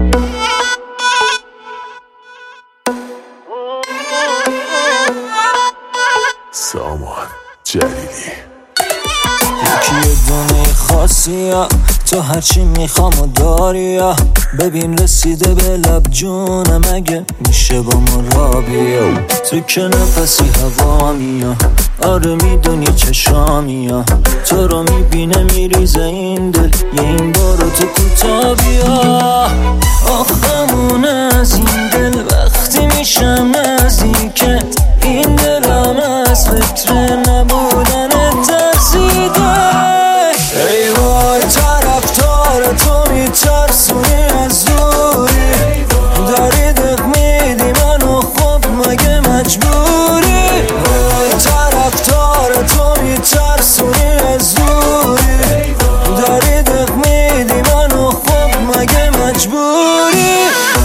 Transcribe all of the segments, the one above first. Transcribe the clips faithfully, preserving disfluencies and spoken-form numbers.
سامان جلیلی یکی دونه خاصی ها، تو هرچی میخوام و داری ها. ببین رسیده به لب جونم، مگه میشه با ما را بیا؟ تو که نفسی هوا میا، آره میدونی چشامی ها. تو رو میبینه میریزه این دل، یه این بارو تو کوتا بیا. آخمون از این دل وقتی میشم نزدیکت، این دلم از فکر نبودن ترسیده. ای وای طرفدار تو میترسونی از دوری، داری دق میدی منو، خب مگه مجبوری؟ ای طرفدار تو میترسونی از دوری، داری دق میدی منو، خب مگه مجبوری؟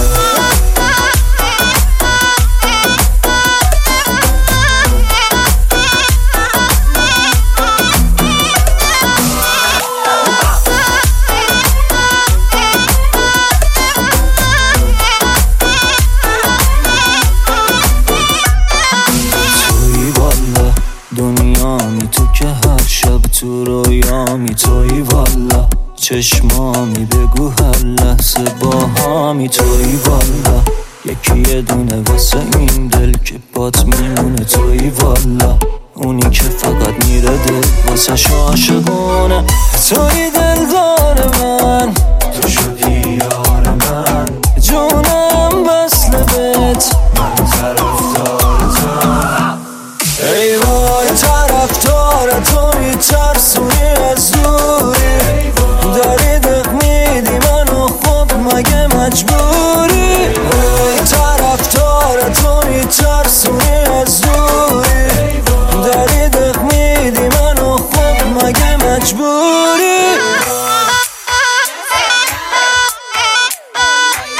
دنیامی تو که هر شب تو رویامی، توی والا چشمامی، بگو هر لحظه با هامی. توی والا یکی یه دونه واسه این دل که بات میمونه. توی والا اونی که فقط میره دل واسه عاشقونه. توی دلدار من، تو شدی یار من، جونم وصل بهت، من طرفدار تو. ای وای طرفدار تو میترسونی از دوری، داری دق میدی منو، خب مگه مجبوری؟ ای طرفدار تو میترسونی از دوری، داری دق میدی منو، خب مگه مجبوری؟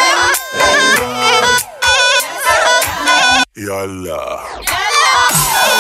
یالا